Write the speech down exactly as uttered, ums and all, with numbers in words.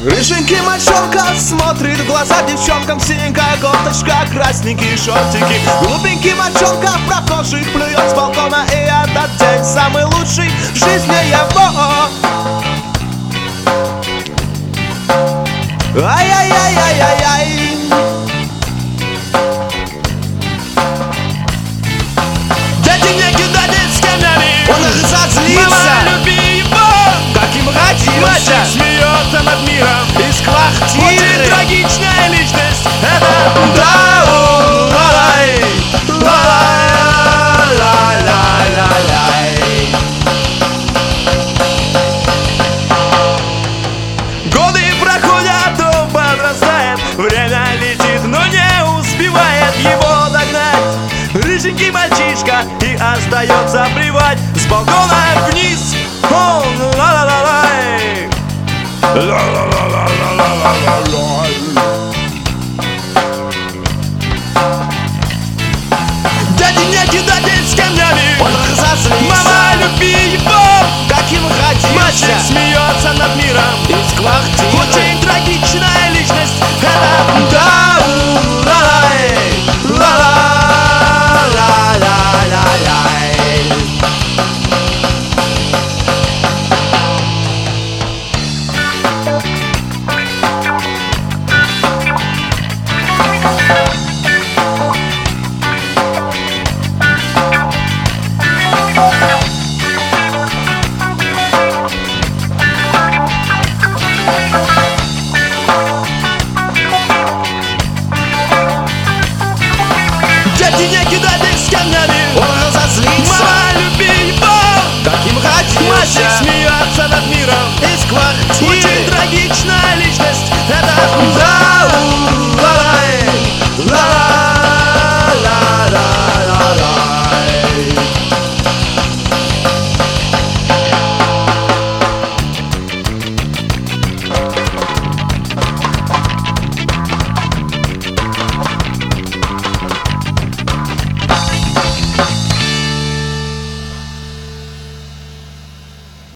Рыженький мальчонка смотрит в глаза девчонкам. Синенькая кофточка, красненькие шортики. Глупенький мальчонка прохожих плюет с балкона. И этот день самый лучший в жизни его. Ай-яй-яй-яй-яй-яй. Дайте мне кидать с камнями. Он их зазлится. Мама, люби его, как им родился. Мальчик смеется над миром из квартиры. Очень трагичная личность. Это Дау. Лалай, лалай, лалай. Годы проходят, он подрастает. Время летит, но не успевает его догнать. Рыженький мальчишка и остается плевать. С балкона вниз он ла-ла-ла-лай. Ла-ла-ла-ла-ла-ла-ла-лай. Дайте мне кидать с камнями. Он разозлится. Мама, люби его, как им родился. Мальчик смеется над миром из квартиры.